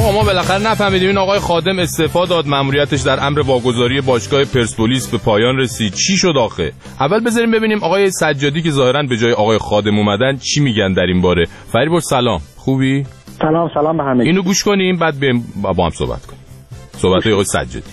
آقا ما بالاخره نفهمیدیم این آقای خادم استعفا داد، مأموریتش در امر واگذاری باشگاه پرسپولیس به پایان رسید. چی شد آخه؟ اول بذاریم ببینیم آقای سجادی که ظاهرا به جای آقای خادم اومدن چی میگن در این باره. فریبرز سلام، خوبی؟ سلام به همه. اینو گوش کنیم بعد با هم صحبت کنیم. صحبت آقای سجادی.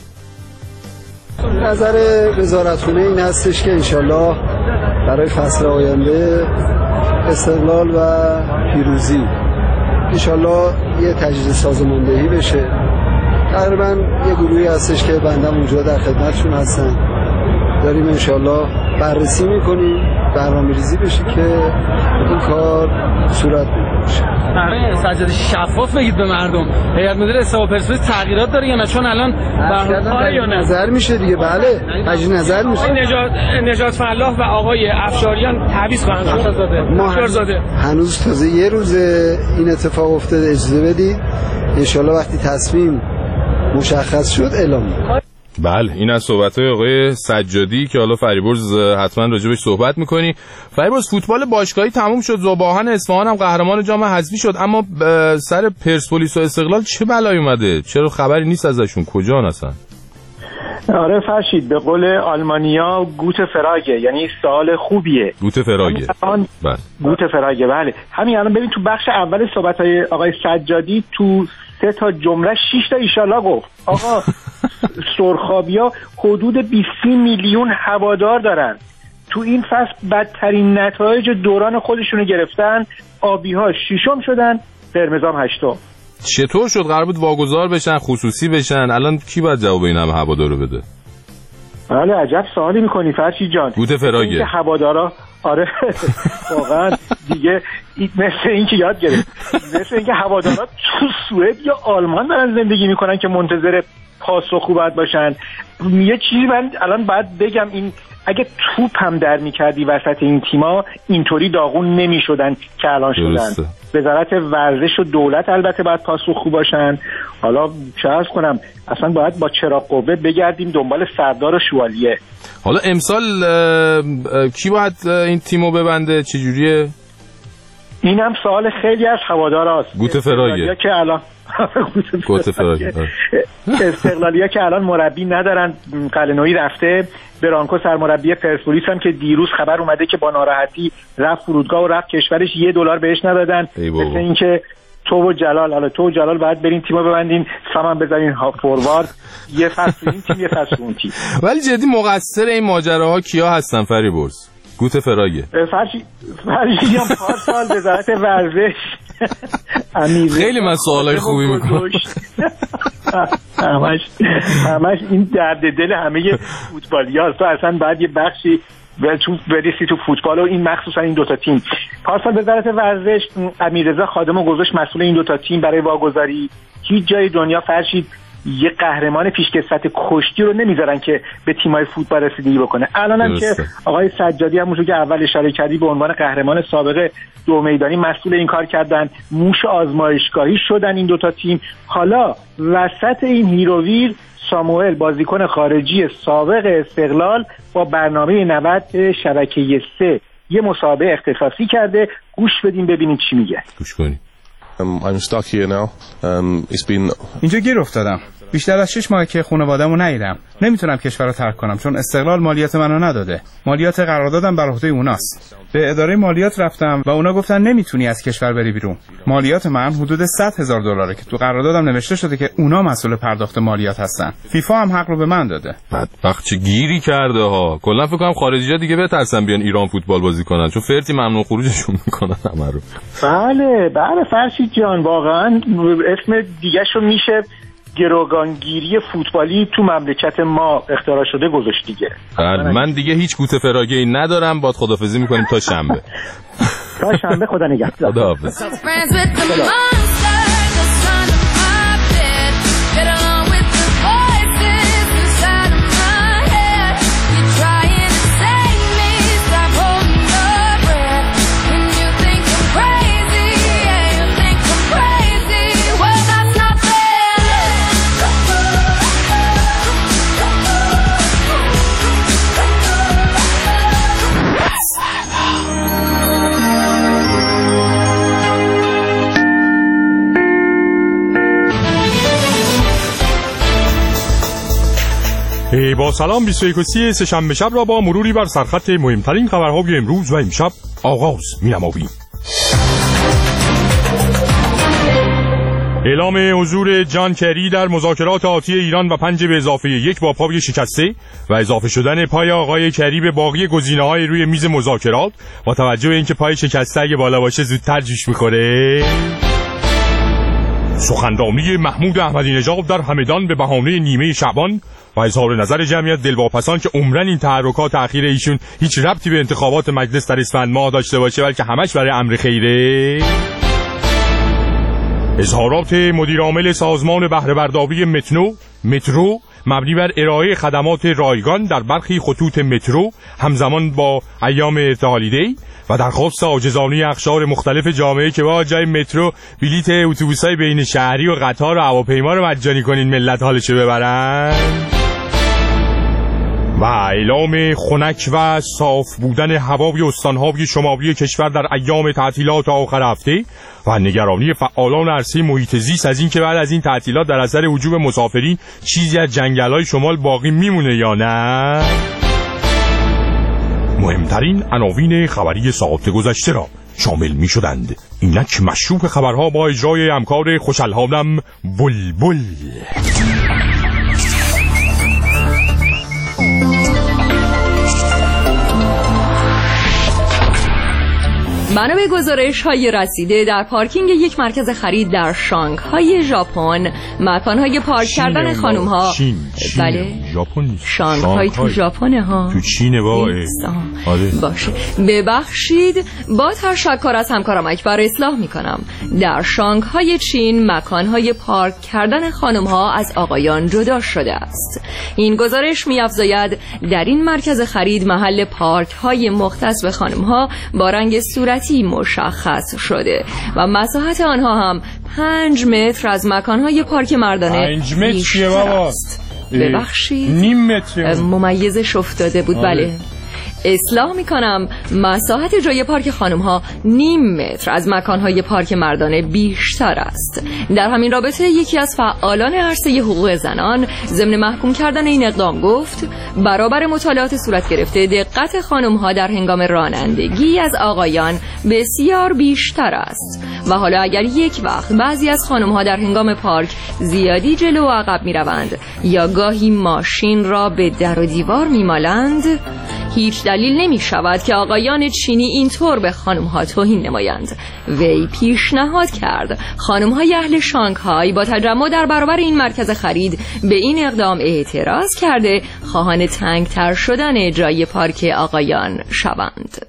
نظر وزارتخونه این هستش که انشالله برای فصل آینده استقلال و پیروزی انشالله یه تجدید سازماندهی بشه. تقریبا یه گروهی هستش که بنده اونجا در خدمتشون هستن، داریم انشالله بررسی میکنیم، برنامه‌ریزی بشه که این کار صورت بگیره. آره سجادی شفاف بگید به مردم، هیئت مدیره استقلال پرسپولیس تغییرات داره یا نه؟ چون الان برنامه یا نه نظر میشه دیگه. بله تجدید نظر میشه. نجات فلاح و آقای افشاریان تعویض خواهند شد. هنوز تازه یه روز این اتفاق افتاده، اجازه بدید انشالله وقتی تصمیم مشخص شد اعلام می‌کنیم. بله این از صحبت‌های آقای سجادی که حالا فریبرز حتما راجبش صحبت می‌کنی. فریبرز فوتبال باشگاهی تموم شد، ذوباهن اصفهان هم قهرمان جام حذفی شد، اما سر پرسپولیس و استقلال چه بلایی اومده؟ چرا خبری نیست ازشون؟ کجا هستن؟ آره فرشید، به قول آلمانیا گوت فراگه، یعنی سوال خوبیه. گوت فراگه. بله. گوت فراگه بله. همین الان ببین تو بخش اول صحبت‌های آقای سجادی تو 3 تا جمله 6 تا ایشالله گفت. آقا سرخابیا حدود 20 میلیون هوادار دارن. تو این فصل بدترین نتایج دوران خودشونو گرفتن. آبی‌ها 6م شدن، قرمزام 8م. چطور شد؟ قرار بود واگذار بشن، خصوصی بشن، الان کی باید جواب این همه هوادارو بده؟ بله عجب سوالی میکنی فرشید جان. گوت فراگه. هوادارا آره واقعا دیگه مثل این که یاد گرفت، مثل این که هوادارا تو سوئد یا آلمان دارن زندگی میکنن که منتظر پاسخ باید باشن. یه چیزی من الان باید بگم، این اگه توپ هم در میکردی وسط این تیما اینطوری داغون نمیشدن که الان شدن. وزارت ورزش و دولت البته باید پاسخگو باشن. حالا چه عرض کنم، اصلا باید با چراغ قوه بگردیم دنبال سردار و شوالیه. حالا امسال کی باید این تیمو ببنده؟ چجوریه؟ این هم سوال خیلی از هواداراست. گوت فراگه که الان گوت فراگه استقلالیا که الان مربی ندارن، قلنویی رفته، برانکو سرمربی پرسپولیس هم که دیروز خبر اومده که با ناراحتی رفت فرودگاه و رفت کشورش، $1 بهش ندادن. مثل اینکه تو و جلال باید برین تیمو ببندین، سامان بزنین ها فوروارد، یه فصل این تیم یه فصل اون تیم. ولی جدی مقصر این ماجراها کیا هستن فریبرز؟ گوت فراگه فرشیدیان پارسال وزارت ورزش خیلی من سوالای خوبی میکنم. همش این درد دل همه فوتبالیاست. تو اصلا باید یه بخشی برسی تو فوتبال و این مخصوصا این دوتا تیم. پارسال وزارت ورزش امیررضا خادمو گذاشت مسئول این دوتا تیم برای واگذاری. هیچ جای دنیا فرشید یه قهرمان پیشکسوت کشتی رو نمیذارن که به تیمای فوتبال رسیدگی بکنه. الانم که آقای سجادی همونجوری که اول اشاره کردی به عنوان قهرمان سابق دو میدانی مسئول این کار کردن، موش آزمایشگاهی شدن این دوتا تیم. حالا وسط این هیروویر ساموئل بازیکن خارجی سابق استقلال با برنامه 90 شبکه 3 یه مسابقه اختصاصی کرده. گوش بدیم ببینیم چی میگه. گوش کنیم. I'm stuck here now. It's been... اینجا گیر افتادم. بیشتر از 6 ماه که خانواده‌مو ندیدم. نمیتونم کشور رو ترک کنم چون استقلال مالیات منو نداده. مالیات قراردادم بر عهده اوناست. به اداره مالیات رفتم و اونا گفتن نمیتونی از کشور بری بیرون. مالیات من حدود $100,000 که تو قراردادم نوشته شده که اونا مسئول پرداخت مالیات هستن. فیفا هم حق رو به من داده. بدبخت چه گیری کرده ها. کلا فکر کنم خارجی‌ها دیگه بترسن بیان ایران فوتبال بازی کنن چون فرتی ممنوع خروجشون میکنن همه رو. بله فرشید جان، واقعا اسم دیگه‌شو میشه گروگانگیری فوتبالی تو مملکت ما اختراع شده گذاشت دیگه. من دیگه هیچ گوت فراگه‌ای ندارم، باید خداحافظی میکنیم تا شنبه. خدا نگهدار. خداحافظ. با سلام 21 سه‌شنبه شب را با مروری بر سرخط مهمترین خبرهای امروز و امشب آغاز می‌نماییم. اعلام حضور جان کری در مذاکرات آتی ایران و 5 به اضافه 1 با پای شکسته و اضافه شدن پای آقای کری به باقی گزینه‌های روی میز مذاکرات با توجه به اینکه پای شکسته اگه بالا باشه زودتر جوش می‌خوره. سخنرانی محمود احمدی نژاد در همدان به بهانه نیمه شعبان و اظهار نظر جمعیت دلواپسان که عمرن این تحرکات اخیر ایشون هیچ ربطی به انتخابات مجلس در اسفند ماه داشته باشه بلکه همش برای امر خیره. اظهارات مدیر عامل سازمان بهره برداری مترو مبنی بر ارائه خدمات رایگان در برخی خطوط مترو همزمان با ایام ارتحالی و درخواست عاجزانه اقشار مختلف جامعه که با جای مترو بلیت اتوبوس‌های بین شهری و قطار و هواپیما رو مجانی کنین ملت حالشو ببرن. و اعلام خنک و صاف بودن هوای استان‌های شمالی کشور در ایام تعطیلات آخر هفته و نگرانی فعالان عرصه محیط زیست از این که بعد از این تعطیلات در اثر هجوم مسافرین چیزی از جنگل‌های شمال باقی میمونه یا نه. مهمترین عناوین خبری ساعت گذشته را شامل می شدند. اینک مشروع خبرها با اجرای همکار خوش‌الحالم بلبل. بنا به گزارش‌های رسیده در پارکینگ یک مرکز خرید در شانگهای ژاپن مکان‌های پارک کردن خانم‌ها بله ژاپن شانگهای تو ژاپنه ها تو چینه باشه. ببخشید با تشکر از همکارم اکبر اصلاح می‌کنم. در شانگهای چین مکان‌های پارک کردن خانم‌ها از آقایان جدا شده است. این گزارش می‌افزاید در این مرکز خرید محل پارک‌های مختص به خانم‌ها با رنگ صورتی مشخص شده و مساحت آنها هم 5 متر از مکانهای پارک مردانه 5 متر بابا ببخشید نیم متر ممیزش افتاده بود. بله اصلاح میکنم مساحت جای پارک خانم ها نیم متر از مکانهای پارک مردانه بیشتر است. در همین رابطه یکی از فعالان عرصه حقوق زنان ضمن محکوم کردن این اقدام گفت برابر مطالعات صورت گرفته دقت خانم ها در هنگام رانندگی از آقایان بسیار بیشتر است و حالا اگر یک وقت بعضی از خانم ها در هنگام پارک زیادی جلو و عقب می روند یا گاهی ماشین را به در و دیوار می مالند هیچ دلیل نمی شود که آقایان چینی اینطور به خانم ها توهین نمایند. وی پیشنهاد کرد خانم های اهل شانگهای با تجمع در برابر این مرکز خرید به این اقدام اعتراض کرده خواهان تنگتر شدن جای پارک آقایان شوند.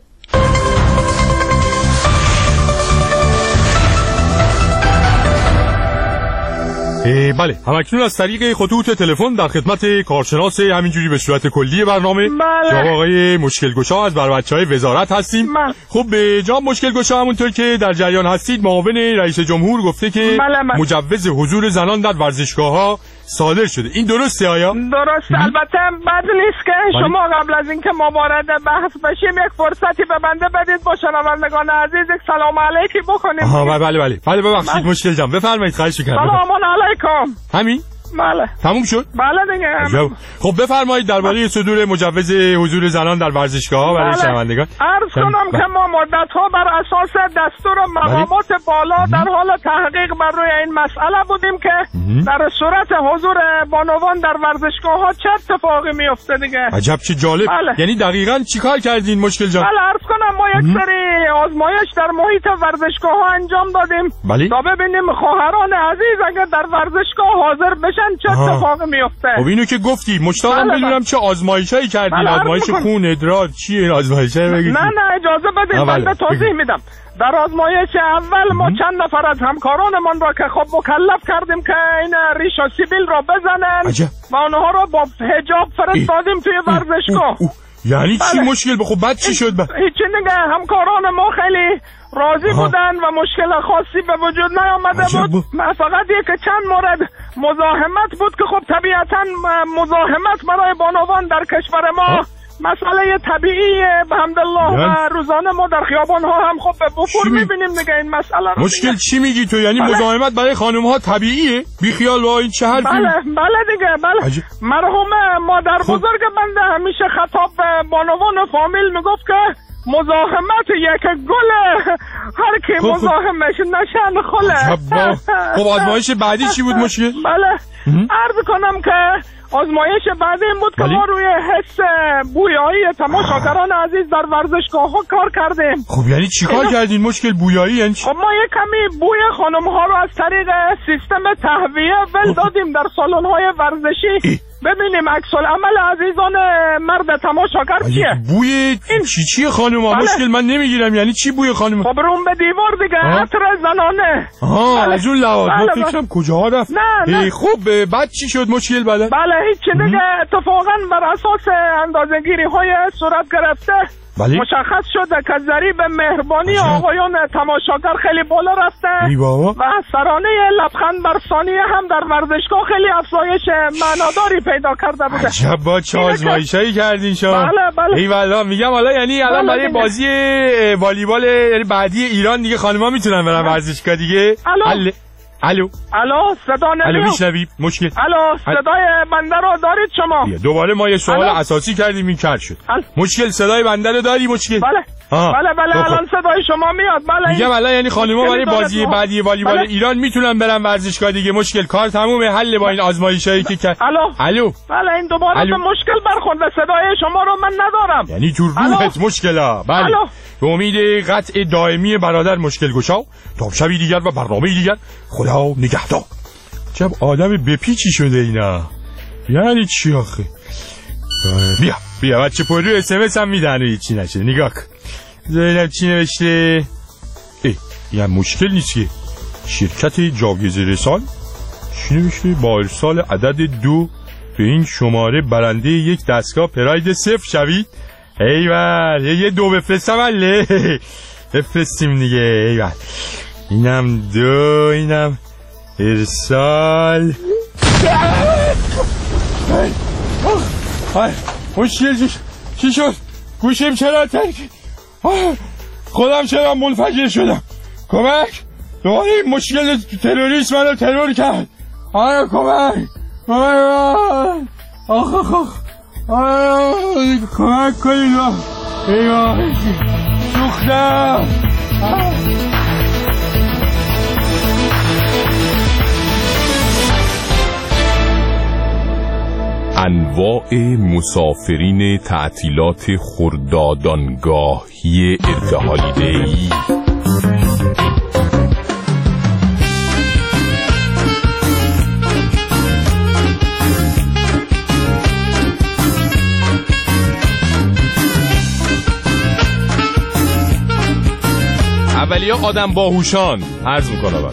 بله همکنون از طریق خطوط تلفن در خدمت کارشناس همینجوری به صورت کلی برنامه جناب آقای مشکلگشا از بچه‌های وزارت هستیم. خب به جناب مشکلگشا همونطور که در جریان هستید معاون رئیس جمهور گفته که مجوز حضور زنان در ورزشگاه‌ها صادر شده. این درسته آیا؟ درسته. البته بد نیست که شما قبل از اینکه ما وارد بحث بشیم یک فرصتی به بنده بدید با شنوندگان عزیز یک سلام علیکی بکنیم. بله ببخشید مشکل جان بفرمایید خواهش می‌کنم. سلام علیکم. همین؟ بله. تموم شد؟ بله دیگه. خب بفرمایید درباره صدور مجوز حضور زنان در ورزشگاه‌ها برای شنوندگان. عرض کنم که ما مدت‌ها بر اساس دستور مقامات بالا در حال تحقیق بر روی این مسئله بودیم که در صورت حضور بانوان در ورزشگاه‌ها چه اتفاقی میفته دیگه. عجب چه جالب. یعنی دقیقاً چیکار کردین مشکل جان؟ بله عرض کنم ما یک سری آزمایش در محیط ورزشگاه‌ها انجام دادیم تا ببینیم خواهران عزیز اگر در ورزشگاه حاضر بشن چه اتفاقی میفته. خب اینو که گفتی مشتاقم بدونم چه آزمایشایی کردین. آزمایش خون ادرار چیه این آزمایشا بگید؟ نه اجازه بدید من توضیح میدم. در آزمایش اول ما چند نفر از همکارانمان را که خب مکلف کردیم که این ریش و سیبیل را بزنن و اونها را با حجاب فرستادیم توی ورزشگاه. یعنی چی مشکل خب بعد چی شد؟ هیچی دیگه همکاران ما خیلی راضی بودن و مشکل خاصی به وجود نیامده بود. فقط یک چند مورد مزاحمت بود که خب طبیعتا مزاحمت برای بانوان در کشور ما مسئله طبیعیه بحمدالله و روزانه ما در خیابان ها هم خب به وفور میبینیم دیگه این مسئله رو. مشکل چی میگی تو؟ یعنی مزاحمت برای خانم ها طبیعیه؟ بی خیال با این چه حرفی؟ بله دیگه بله. مرحوم مادر بزرگ بنده همیشه خطاب به بانوان فامیل میگفت که مزاحمت یک گله، هر کی مزاحمش نشن خله. خب آزمایش بعدی چی بود مشکل؟ بله عرض کنم که آزمایش بعدی این بود که ما روی حس بویایی تماشاگران عزیز در ورزشگاه ها کار کردیم. خب یعنی چی کار کردین مشکل بویایی یعنی چی؟ خب ما یک کمی بوی خانم ها رو از طریق سیستم تهویه ول دادیم در سالن های ورزشی ببینیم عکس العمل عزیزان مرد تماشاگر چیه. بوی چی خانوما؟ مشکل من نمیگیرم یعنی چی بوی خانوما؟ خب روم به دیوار دیگه عطر زنانه. از اون لحاظ من فکرم کجا رفت. نه خب بعد چی شد مشکل بعد؟ بله هیچ دیگه اتفاقا بر اساس اندازه‌گیری های صورت گرفته مشخص شده که ضریب مهربانی آقایان تماشاگر خیلی بالا رفته و سرانه لبخند بر ثانیه هم در ورزشگاه خیلی افزایش معناداری پیدا کرده بوده. عجب با چه آزمایشایی کردین شما؟ بله ایوالله میگم حالا یعنی الان برای بازی والیبال یعنی بعدی ایران دیگه خانم‌ها میتونن برن ورزشگاه دیگه؟ الو صدا نمیاد. الو میشنوی مشکل؟ الو صدای بنده رو دارید شما؟ دوباره ما یه سوال اساسی کردیم این کار شد. مشکل صدای بنده رو داری مشکل؟ بله الان صدای شما میاد. بله میگم الان یعنی خانم‌ها برای بازی بعدی والیبال ایران میتونن برن ورزشگاه دیگه. مشکل کار تمومه، حل با این آزمایشایی که کرد. الو بله این دوباره به مشکل برخورد، صدای شما رو من ندارم. یعنی تو روحت مشکلا. بله به امید قطع دائمی برادر مشکل گشا تا شبی دیگر و برنامه دیگر خدا نگهدار. چه آدم بپیچی شده اینا، یعنی چی آخه؟ بیا بچه پر رو SMS هم میدن و هیچی نشه. نگاه کن ببینم چی نوشته. یه مشکل نیست که شرکت جاویزه رسان چی نوشته؟ با ارسال عدد 2 به این شماره برنده یک دستگاه پراید 0 شوید. ایول یه 2 بفرستم عله بفرستیم دیگه. ایول اینم 2 اینم ارسال. مشکل چی شد؟ گوشیم چرا خودم چرا منفجر شدم؟ کمک دوباره این مشکل تروریسم منو ترور کرد. کمک کمک کنید. ایوه سوختم. انواع مسافرین تعطیلات خردادانگاهی ارتحالیده‌ای. اولیا آدم باهوشان عرض میکنم.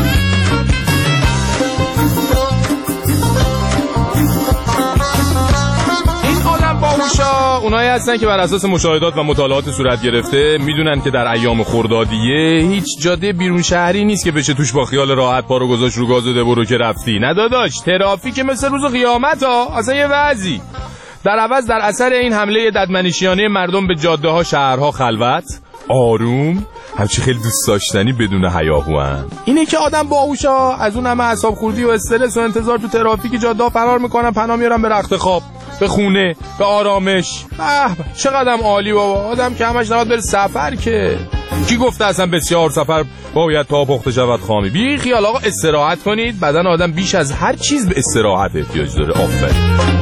باهوشا اونایی هستن که بر اساس مشاهدات و مطالعات صورت گرفته میدونن که در ایام خردادیه هیچ جاده بیرون شهری نیست که بشه توش با خیال راحت پا رو گذاشت رو گاز و برو که رفتی. نه داداش، ترافیک مثل روز قیامت اصلا یه وضعی. در عوض در اثر این حمله ددمنشیانه مردم به جاده ها شهرها خلوت، آروم، همچی خیلی دوست داشتنی بدون هیاهوان. اینه که آدم باهوشا از اون همه اعصاب خوردی و استرس و انتظار تو ترافیک جاده فرار میکنن، پناه میارن به رخت خواب، به خونه، به آرامش. چقدر عالی بابا. آدم که همش نباید بره سفر که. کی گفته اصلا بسیار سفر باید تا پخته شود خامی؟ بی خیال آقا استراحت کنید. بدن آدم بیش از هر چیز به استراحت احتیاج داره. آفرین.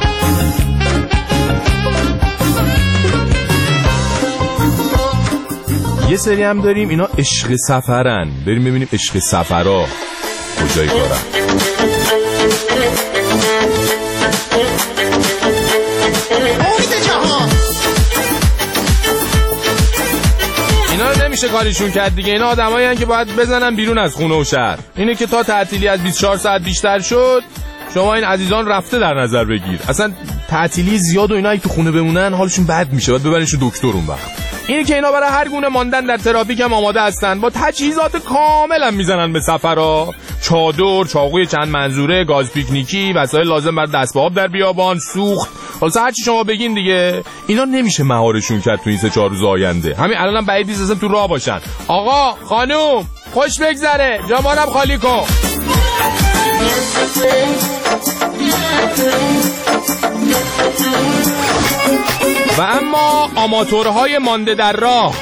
یه سری هم داریم اینا عشق سفرن. بریم ببینیم عشق سفرها کجای کارن. اینا رو نمیشه کاریشون کرد دیگه. اینا آدمایی هستن که باید بزنن بیرون از خونه و شهر. اینه که تا تعطیلی از 24 ساعت بیشتر شد شما این عزیزان رفته در نظر بگیر. اصلا تعطیلی زیاد و اینا اگه تو خونه بمونن حالشون بد میشه، باید ببرنشون دکتر اون وقت. اینه که اینا برای هر گونه ماندن در ترافیک هم آماده هستن، با تجهیزات کامل هم میزنن به سفرها، چادر، چاقوی چند منظوره، گاز پیکنیکی، وسایل لازم برای دست به آب در بیابان، سوخت، حالا هر چی شما بگین دیگه. اینا نمیشه مهارشون کرد تو این 3-4 روز آینده. همین الانم بعید نیست اصلا تو راه باشن. آقا خانوم خوش بگذره، جامانم خالی کن. و اما آماتورهای مانده در راه،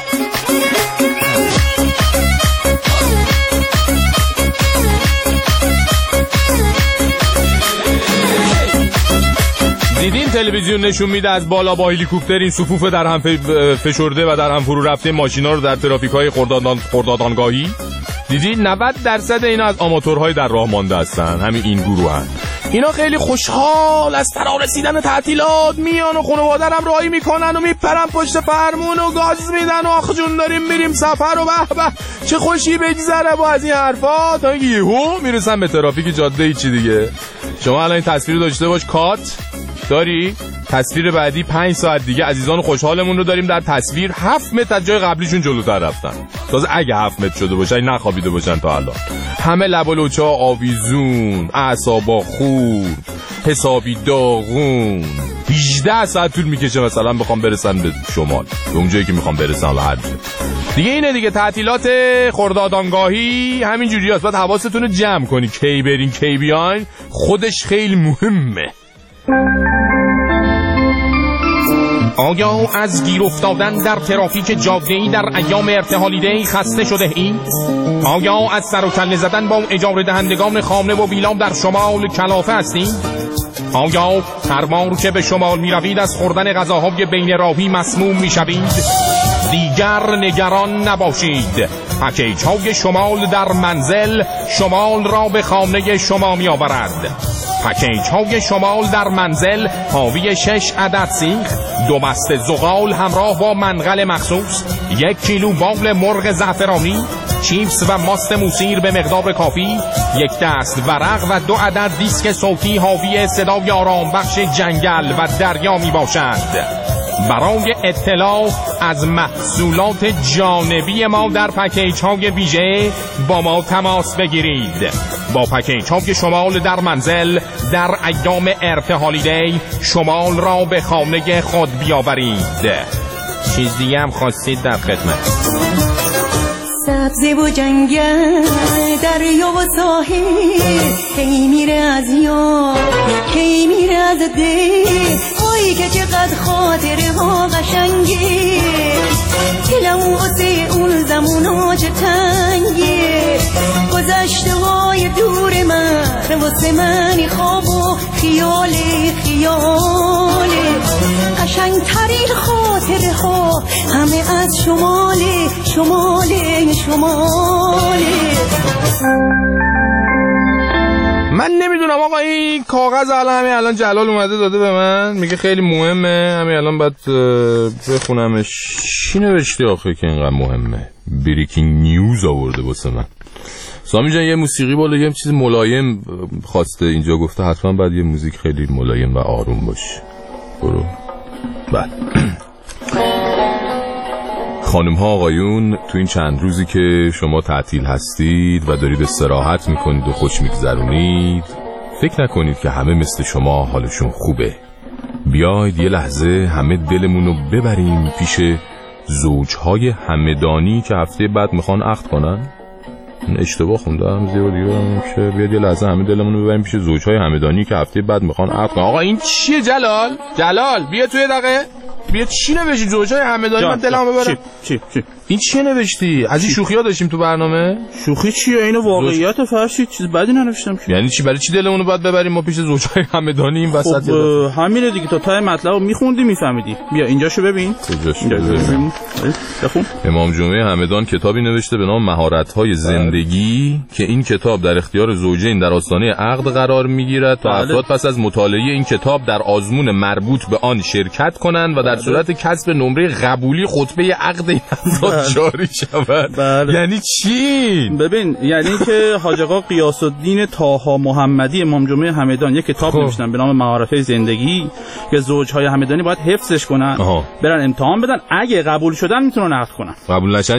دیدین تلویزیون نشون میده از بالا با هلیکوپتر این صفوف در هم فشرده و در هم فرو رفته ماشینا رو در ترافیک‌های خردادانگاهی دیدین؟ 90% اینا از آماتورهای در راه مانده هستن، همین این گروهن. اینا خیلی خوشحال از فرارسیدن تعطیلات میان و خانواده هم راهی میکنن و میپرن پشت فرمون و گاز میدن و آخ جون داریم میریم سفر و به به چه خوشی بگذره با از این حرفا، تا یهو میرسن به ترافیک جاده ای چی دیگه. شما الان این تصویر داشته باش، کات داری؟ تصویر بعدی 5 ساعت دیگه عزیزان خوشحالمون رو داریم در تصویر 7 متر از جای قبلیشون جلوتر رفتن. تازه اگه 7 متر شده باشن نخوابیده باشن تا الان. همه لب و لوچه آویزون، اعصابا خورد، حسابی داغون. 18 ساعت طول میکشه مثلا بخوام برسن به شمال، به اون جایی که میخوام برسن. هر جا دیگه اینه دیگه، تعطیلات خردادانگاهی همین جوریه. باید حواستون رو جمع کنی، کی برین کی بیاین، خودش خیلی مهمه. آیا از گیر افتادن در ترافیک جاده‌ای در ایام ارتحالیدی خسته شده اید؟ آیا از سر و کله زدن با اجاره دهندگان خانه و ویلا در شمال کلافه هستید؟ آیا هر بار که به شمال می روید از خوردن غذاهای بین راهی مسموم می شوید؟ دیگر نگران نباشید، پکیج های شمال در منزل شمال را به خانه شما می آورد. پکیج های شمال در منزل حاوی 6 عدد سیخ، 2 بسته زغال همراه با منقل مخصوص، 1 کیلو بال مرغ زعفرانی، چیپس و ماست موسیر به مقدار کافی، 1 دست ورق و 2 عدد دیسک صوتی حاوی صدای آرام بخش جنگل و دریا می باشد. برای اطلاع از محصولات جانبی ما در پکیج های ویژه با ما تماس بگیرید. با پکیج های شمال در منزل در ایام ارتحالیدی شمال را به خانه خود بیاورید. چیز دیگه هم خواستید در خدمت. سبزه و جنگل دریا و ساحل، کی میره از یاد کی میره از دل، آی که چقدر خاطره ها قشنگه، دلم واسه اون زمونا چه تنگه، گذشته های دور من واسه من خواب و خیاله قشنگ ترین خاطره ها همه از شماله. من نمیدونم آقا، این کاغذ الان جلال اومده داده به من، میگه خیلی مهمه، همین الان باید بخونمش. چی نوشته آخه که اینقدر مهمه؟ بریکینگ نیوز آورده واسه من. سامی جان یه موسیقی بالا، یه چیز ملایم خواسته اینجا، گفته حتما باید یه موزیک خیلی ملایم و آروم باشه. برو. بله. خانم ها آقایون، تو این چند روزی که شما تعطیل هستید و دارید استراحت میکنید و خوش میگذرونید، فکر نکنید که همه مثل شما حالشون خوبه. بیاید یه لحظه همه دلمون رو ببریم پیش زوجهای همدانی که هفته بعد میخوان عقد کنن. اشتباه خوندم که بیاید یه لحظه همه دلمون رو ببریم پیش زوجهای همدانی که هفته بعد میخوان عقد کنن. آقا این چیه جلال بیا توی دقیقه، بیا چی نوشتی؟ زوجهای همدانی من دلم ببرم. چی این چی نوشتی؟ از این شوخی‌ها داشتیم تو برنامه؟ شوخی چیه؟ اینو واقعیت فرشید، چیز بدی ننوشتم. یعنی چی؟ برای چی دلمون رو باید ببریم ما پیش زوجهای همدانی این وسط؟ خب همینه دیگه، تا ته مطلبو میخوندی میفهمیدی. بیا اینجاشو ببین. بخون. امام جمعه همدان کتابی نوشته به نام مهارت‌های زندگی که این کتاب در اختیار زوجین در آستانه عقد قرار میگیرد تا افراد پس از مطالعه این کتاب در آزمون مربوط به آن شرکت کنند و در در صورت کسب نمره قبولی خطبه عقد این افراد جاری شود. یعنی چی؟ ببین یعنی که حاج آقا غیاث الدین طاها محمدی امام جمعه همدان یک کتاب نوشتن به نام معارف زندگی که زوجهای همدانی باید حفظش کنن، برن امتحان بدن، اگه قبول شدن میتونن عقد کنن، قبول نشن